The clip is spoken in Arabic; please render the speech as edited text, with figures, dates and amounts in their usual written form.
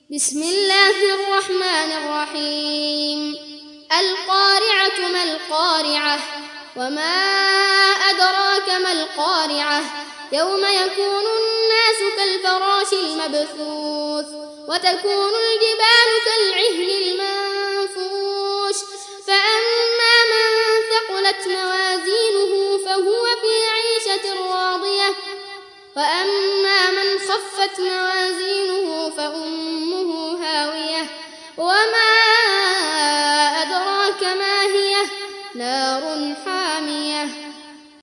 بسم الله الرحمن الرحيم. القارعة ما القارعة وما أدراك ما القارعة يوم يكون الناس كالفراش المبثوث وتكون الجبال كالعهن المنفوش فأما من ثقلت موازينه فهو في عيشة راضية وأما من خفت موازينه